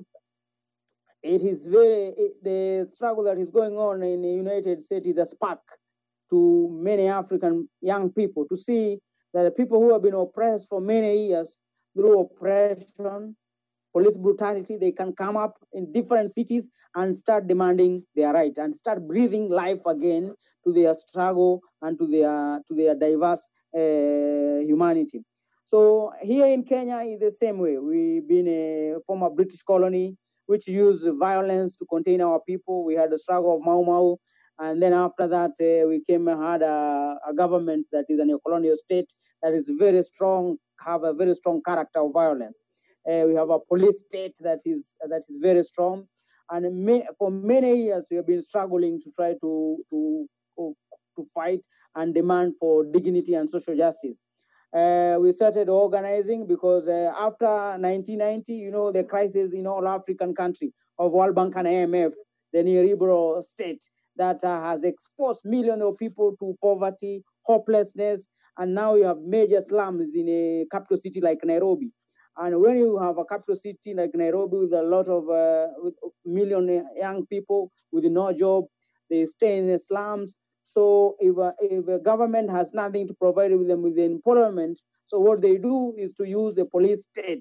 it is very, it, the struggle that is going on in the United States is a spark to many African young people to see that the people who have been oppressed for many years through oppression, police brutality, they can come up in different cities and start demanding their right and start breathing life again to their struggle and to their, to their diverse uh, humanity. So here in Kenya, in the same way, we've been a former British colony, which used violence to contain our people. We had the struggle of Mau Mau. And then after that, uh, we came and had a, a government that is a neo-colonial state that is very strong, have a very strong character of violence. Uh, we have a police state that is that is very strong. And may, for many years, we have been struggling to try to, to, to to fight and demand for dignity and social justice. Uh, we started organizing because uh, after nineteen ninety, you know, the crisis in all African country of World Bank and I M F, the neoliberal state that uh, has exposed millions of people to poverty, hopelessness, and now you have major slums in a capital city like Nairobi. And when you have a capital city like Nairobi with a lot of uh, with million young people with no job, they stay in the slums. So if a, if a government has nothing to provide with them with the employment, so what they do is to use the police state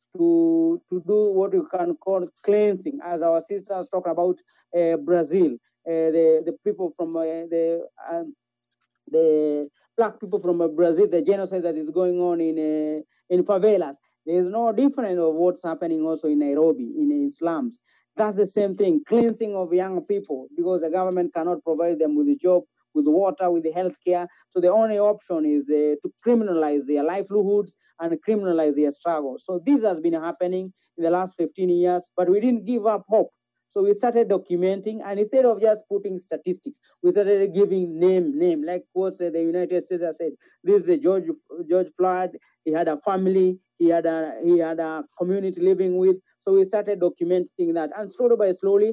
to, to do what you can call cleansing, as our sisters talk about uh, Brazil, uh, the, the people from uh, the, uh, the black people from uh, Brazil, the genocide that is going on in, uh, in favelas. There is no difference of what's happening also in Nairobi, in, in slums. That's the same thing, cleansing of young people, because the government cannot provide them with a job, with water, with the health care. So the only option is uh, to criminalize their livelihoods and criminalize their struggle. So this has been happening in the last fifteen years, but we didn't give up hope. So we started documenting, and instead of just putting statistics, we started giving name, name, like what uh, the United States has said. This is George George Floyd. He had a family. He had a he had a community living with. So we started documenting that, and slowly by slowly,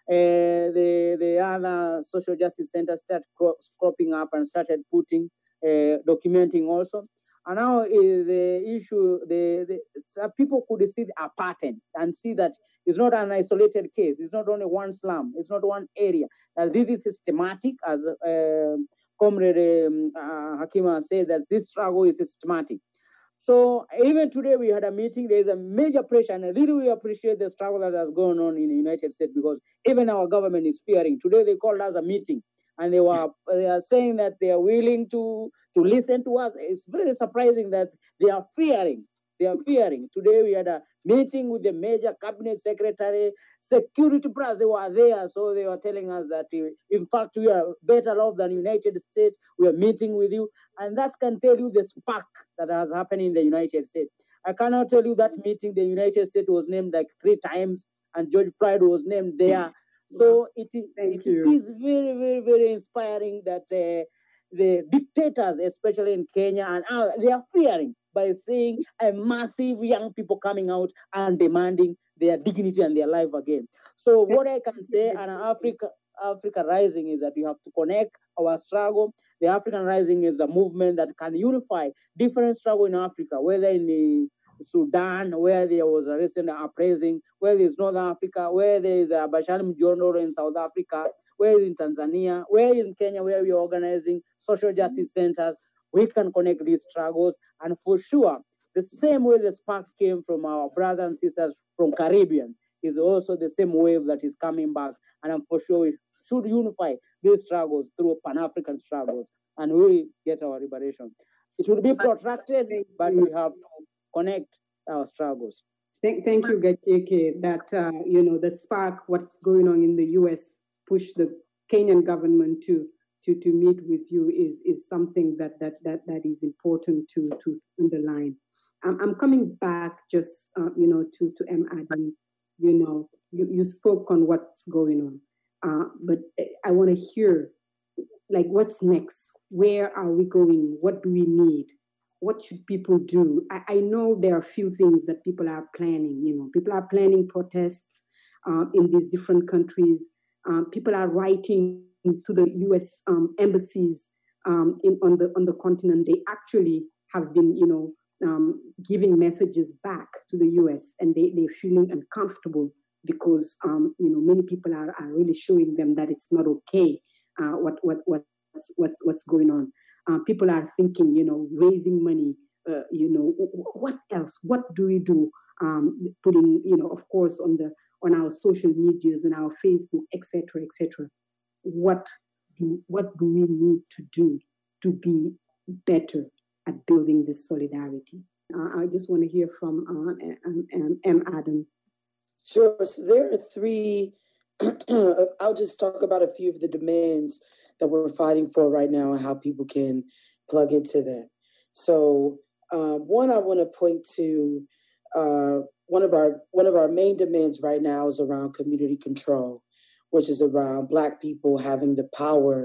uh, the the other social justice centers started cro- cropping up and started putting uh, documenting also. And now uh, the issue, the, the so people could see a pattern and see that it's not an isolated case. It's not only one slum. It's not one area. That this is systematic, as uh, Comrade um, uh, Hakima said, that this struggle is systematic. So even today we had a meeting. There is a major pressure, and I really, really appreciate the struggle that has gone on in the United States, because even our government is fearing. Today they called us a meeting, and they were they are saying that they are willing to, to listen to us. It's very surprising that they are fearing. They are fearing. Today we had a meeting with the major cabinet secretary, security brass, they were there. So they were telling us that, in fact, we are better off than United States. We are meeting with you. And that can tell you the spark that has happened in the United States. I cannot tell you that meeting, the United States was named like three times, and George Floyd was named there. So it, it, it is very, very, very inspiring that uh, the dictators, especially in Kenya, and uh, they are fearing by seeing a massive young people coming out and demanding their dignity and their life again. So what I can say, and Africa, Africa Rising, is that you have to connect our struggle. The African Rising is a movement that can unify different struggle in Africa, whether in the Sudan, where there was a recent uprising, where there's North Africa, where there is a Bashar Mjondoro in South Africa, where is in Tanzania, where is in Kenya, where we are organizing social justice centers. We can connect these struggles, and for sure, the same way the spark came from our brothers and sisters from Caribbean is also the same wave that is coming back, and I'm for sure we should unify these struggles through Pan-African struggles, and we get our liberation. It will be protracted, but we have to connect our struggles. Thank, thank you, Gacheke, that, uh, you know, the spark, what's going on in the U S, push the Kenyan government to to, to meet with you is, is something that, that, that, that is important to, to underline. I'm, I'm coming back just, uh, you know, to, to M. Adam. You know, you, you spoke on what's going on, uh, but I want to hear, like, what's next? Where are we going? What do we need? What should people do? I, I know there are a few things that people are planning. You know, people are planning protests uh, in these different countries. Um, people are writing to the U S um, embassies um, in, on the on the continent. They actually have been, you know, um, giving messages back to the U S, and they they're feeling uncomfortable because um, you know, many people are, are really showing them that it's not okay. Uh, what what what's what's what's going on? Uh, people are thinking, you know, raising money. Uh, you know, what else? What do we do? Um, putting, you know, of course, on the on our social medias and our Facebook, et cetera, et cetera. What do what do we need to do to be better at building this solidarity? Uh, I just want to hear from uh, M. M. Adam. Sure. So there are three. I'll just talk about a few of the demands that we're fighting for right now and how people can plug into them. So uh, one, I want to point to uh, one of our one of our main demands right now is around community control, which is around Black people having the power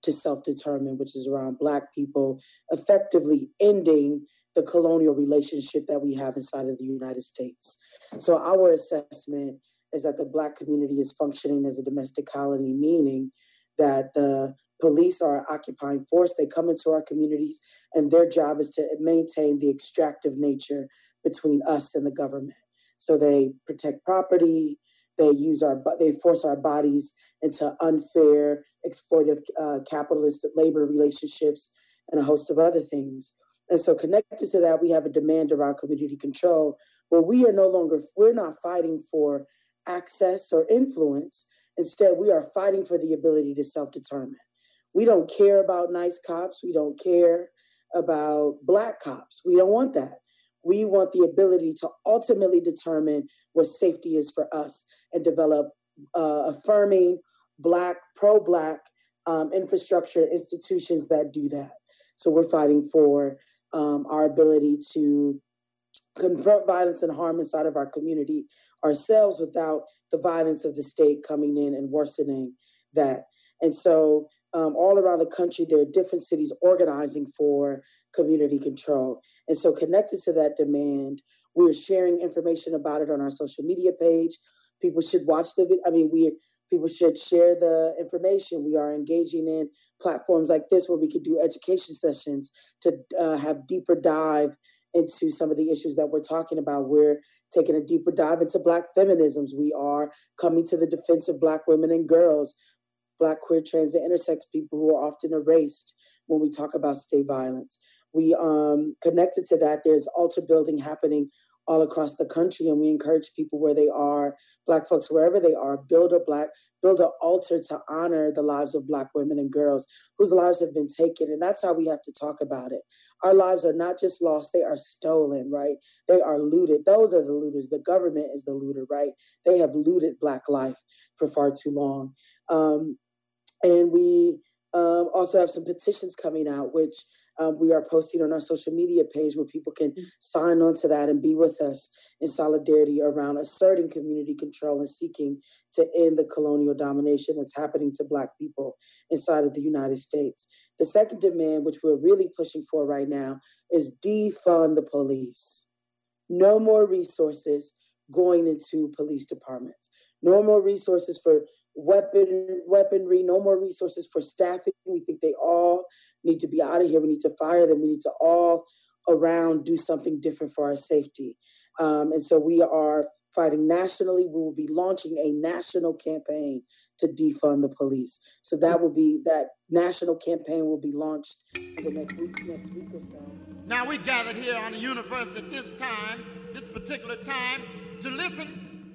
to self-determine, which is around Black people effectively ending the colonial relationship that we have inside of the United States. So our assessment is that the Black community is functioning as a domestic colony, meaning that the police are an occupying force. They come into our communities, and their job is to maintain the extractive nature between us and the government. So they protect property, they use our, they force our bodies into unfair, exploitive, uh, capitalist labor relationships, and a host of other things. And so connected to that, we have a demand around community control, where we are no longer, we're not fighting for access or influence. Instead, we are fighting for the ability to self-determine. We don't care about nice cops. We don't care about Black cops. We don't want that. We want the ability to ultimately determine what safety is for us and develop uh, affirming Black, pro-Black um, infrastructure institutions that do that. So we're fighting for um, our ability to confront violence and harm inside of our community ourselves without the violence of the state coming in and worsening that. And so um, all around the country, there are different cities organizing for community control. And so connected to that demand, we're sharing information about it on our social media page. People should watch the video. I mean, we people should share the information. We are engaging in platforms like this where we can do education sessions to uh, have deeper dive into some of the issues that we're talking about. We're taking a deeper dive into Black feminisms. We are coming to the defense of Black women and girls, Black, queer, trans, and intersex people who are often erased when we talk about state violence. We um, connected to that, there's altar building happening all across the country, and we encourage people where they are, Black folks, wherever they are, build a Black, build an altar to honor the lives of Black women and girls whose lives have been taken. And that's how we have to talk about it. Our lives are not just lost, they are stolen, right? They are looted. Those are the looters. The government is the looter, right? They have looted Black life for far too long. Um, and we um, also have some petitions coming out, which Um, we are posting on our social media page where people can sign on to that and be with us in solidarity around asserting community control and seeking to end the colonial domination that's happening to Black people inside of the United States. The second demand, which we're really pushing for right now, is defund the police. No more resources going into police departments. No more resources for weapon weaponry, no more resources for staffing. We think they all need to be out of here. We need to fire them. We need to all around do something different for our safety. Um, and so we are fighting nationally. We will be launching a national campaign to defund the police. So that will be, that national campaign will be launched in the next week, next week or so. Now we gathered here on the universe at this time, this particular time, to listen.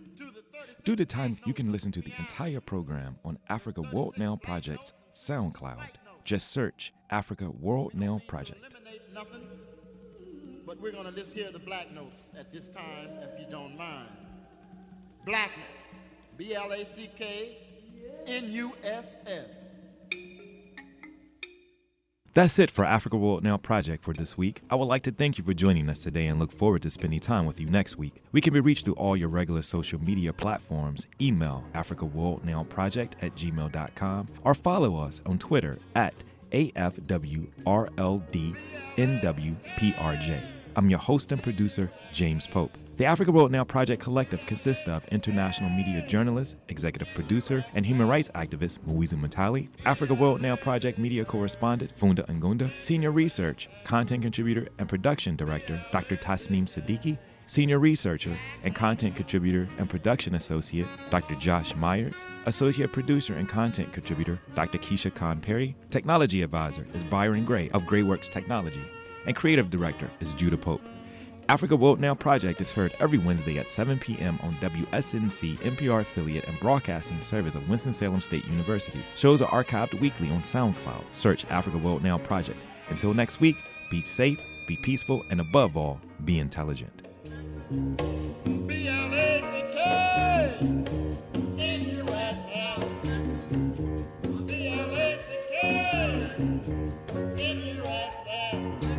Due to time, you can listen to the entire program on Africa World Now Project's SoundCloud. Just search Africa World Now Project. Nothing, but we're going to just hear the Black notes at this time, if you don't mind. Blackness, B L A C K N U S S. That's it for Africa World Now Project for this week. I would like to thank you for joining us today and look forward to spending time with you next week. We can be reached through all your regular social media platforms. Email Africa World Now Project at gmail dot com or follow us on Twitter at A F W R L D N W P R J. I'm your host and producer, James Pope. The Africa World Now Project Collective consists of international media journalist, executive producer, and human rights activist Muizu Mutali, Africa World Now Project media correspondent Funda Ngunda, senior research, content contributor, and production director Doctor Tasneem Siddiqui, senior researcher and content contributor and production associate Doctor Josh Myers, associate producer and content contributor Doctor Keisha Khan Perry, technology advisor is Byron Gray of Grayworks Technology, and creative director is Judah Pope. Africa World Now Project is heard every Wednesday at seven p.m. on W S N C, N P R affiliate and broadcasting service of Winston-Salem State University. Shows are archived weekly on SoundCloud. Search Africa World Now Project. Until next week, be safe, be peaceful, and above all, be intelligent. B L A C K N U S S.